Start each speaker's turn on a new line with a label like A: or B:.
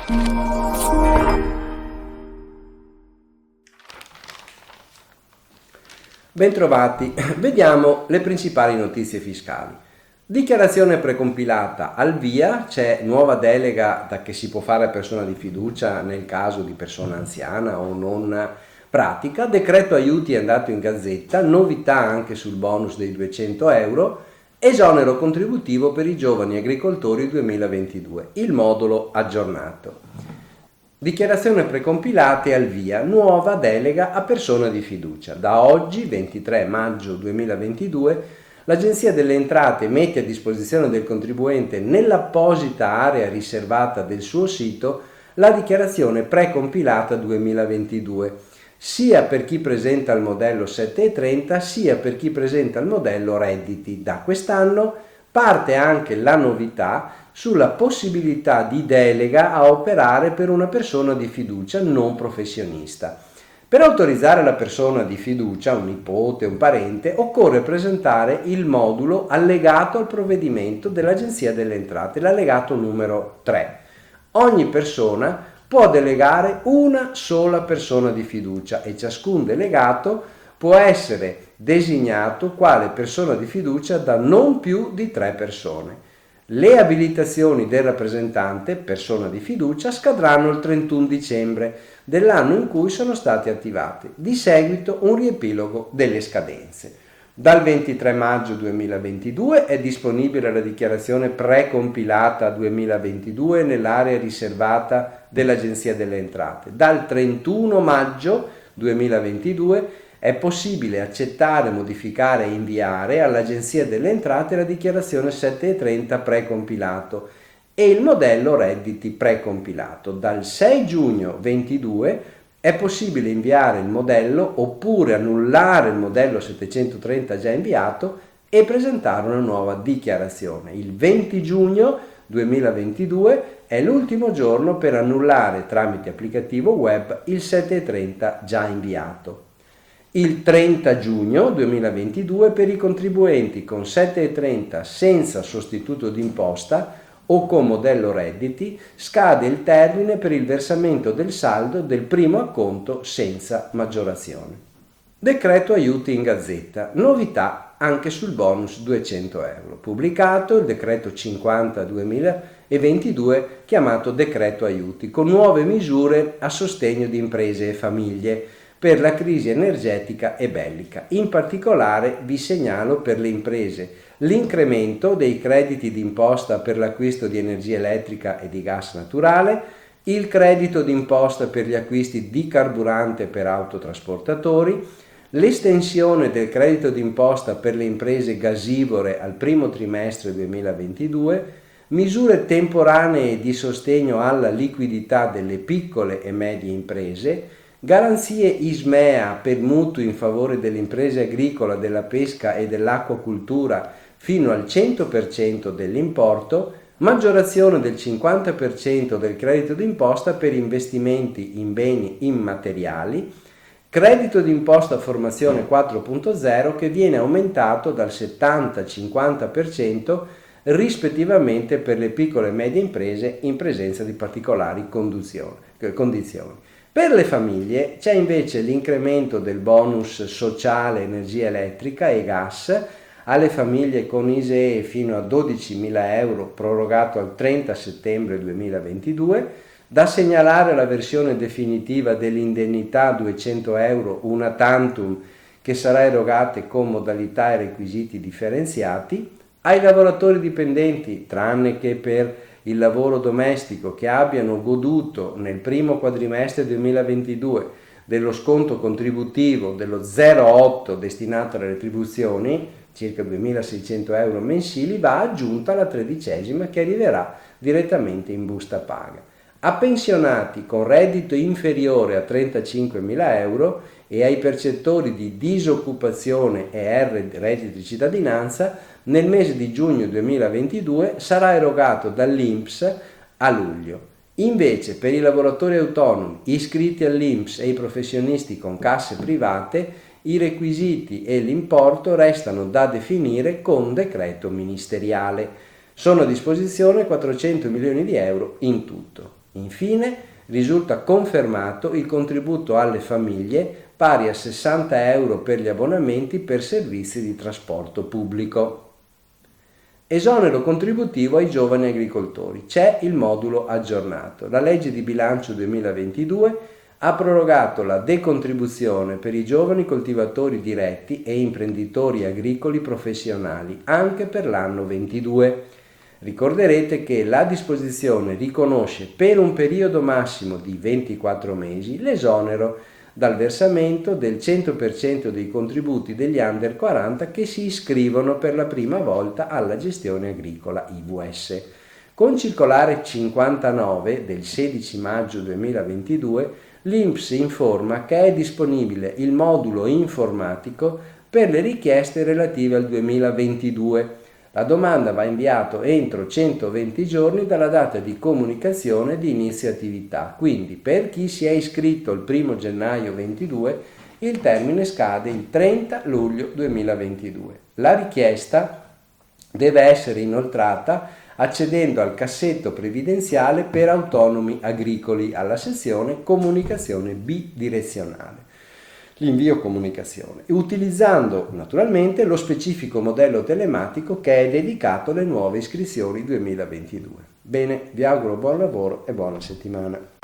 A: Bentrovati, vediamo le principali notizie fiscali. Dichiarazione precompilata al via, c'è nuova delega che si può fare a persona di fiducia nel caso di persona anziana o non pratica, decreto aiuti è andato in gazzetta, novità anche sul bonus dei 200 euro, esonero contributivo per i giovani agricoltori 2022, il modulo aggiornato. Dichiarazione precompilate al via, nuova delega a persona di fiducia. Da oggi, 23 maggio 2022, l'Agenzia delle Entrate mette a disposizione del contribuente nell'apposita area riservata del suo sito la dichiarazione precompilata 2022, sia per chi presenta il modello 730 sia per chi presenta il modello redditi. Da quest'anno parte anche la novità sulla possibilità di delega a operare per una persona di fiducia non professionista. Per autorizzare la persona di fiducia, un nipote, un parente, occorre presentare il modulo allegato al provvedimento dell'Agenzia delle Entrate, l'allegato numero 3. Ogni persona può delegare una sola persona di fiducia e ciascun delegato può essere designato quale persona di fiducia da non più di 3 persone. Le abilitazioni del rappresentante, persona di fiducia, scadranno il 31 dicembre dell'anno in cui sono state attivate. Di seguito un riepilogo delle scadenze. Dal 23 maggio 2022 è disponibile la dichiarazione precompilata 2022 nell'area riservata dell'Agenzia delle Entrate. Dal 31 maggio 2022 è possibile accettare, modificare e inviare all'Agenzia delle Entrate la dichiarazione 730 precompilato e il modello redditi precompilato. Dal 6 giugno 2022 è possibile inviare il modello oppure annullare il modello 730 già inviato e presentare una nuova dichiarazione. Il 20 giugno 2022 è l'ultimo giorno per annullare tramite applicativo web il 730 già inviato. Il 30 giugno 2022 per i contribuenti con 730 senza sostituto d'imposta o con modello redditi scade il termine per il versamento del saldo del primo acconto senza maggiorazione. Decreto aiuti in gazzetta, novità anche sul bonus 200 euro. Pubblicato il decreto 50 2022 chiamato decreto aiuti con nuove misure a sostegno di imprese e famiglie per la crisi energetica e bellica. In particolare vi segnalo per le imprese l'incremento dei crediti d'imposta per l'acquisto di energia elettrica e di gas naturale, il credito d'imposta per gli acquisti di carburante per autotrasportatori, l'estensione del credito d'imposta per le imprese gasivore al primo trimestre 2022, misure temporanee di sostegno alla liquidità delle piccole e medie imprese, garanzie ISMEA per mutui in favore delle imprese agricole, della pesca e dell'acquacultura fino al 100% dell'importo, maggiorazione del 50% del credito d'imposta per investimenti in beni immateriali, credito d'imposta formazione 4.0 che viene aumentato dal 70 al 50% rispettivamente per le piccole e medie imprese in presenza di particolari condizioni. Per le famiglie c'è invece l'incremento del bonus sociale energia elettrica e gas alle famiglie con ISEE fino a 12.000 euro prorogato al 30 settembre 2022, da segnalare la versione definitiva dell'indennità 200 euro una tantum che sarà erogata con modalità e requisiti differenziati, ai lavoratori dipendenti, tranne che per il lavoro domestico, che abbiano goduto nel primo quadrimestre 2022 dello sconto contributivo dello 0,8 destinato alle retribuzioni, circa 2.600 euro mensili, va aggiunta la 13ª che arriverà direttamente in busta paga. A pensionati con reddito inferiore a 35.000 euro e ai percettori di disoccupazione e reddito di cittadinanza nel mese di giugno 2022 sarà erogato dall'INPS a luglio. Invece per i lavoratori autonomi iscritti all'INPS e i professionisti con casse private i requisiti e l'importo restano da definire con decreto ministeriale. Sono a disposizione 400 milioni di euro in tutto. Infine, risulta confermato il contributo alle famiglie pari a 60 euro per gli abbonamenti per servizi di trasporto pubblico. Esonero contributivo ai giovani agricoltori. C'è il modulo aggiornato. La legge di bilancio 2022 ha prorogato la decontribuzione per i giovani coltivatori diretti e imprenditori agricoli professionali anche per l'anno 22. Ricorderete che la disposizione riconosce per un periodo massimo di 24 mesi l'esonero dal versamento del 100% dei contributi degli under 40 che si iscrivono per la prima volta alla gestione agricola IVS. Con circolare 59 del 16 maggio 2022, l'INPS informa che è disponibile il modulo informatico per le richieste relative al 2022. La domanda va inviata entro 120 giorni dalla data di comunicazione di inizio attività, quindi per chi si è iscritto il 1 gennaio 2022 il termine scade il 30 luglio 2022. La richiesta deve essere inoltrata accedendo al cassetto previdenziale per autonomi agricoli alla sezione comunicazione bidirezionale. L'invio comunicazione, utilizzando naturalmente lo specifico modello telematico che è dedicato alle nuove iscrizioni 2022. Bene, vi auguro buon lavoro e buona settimana.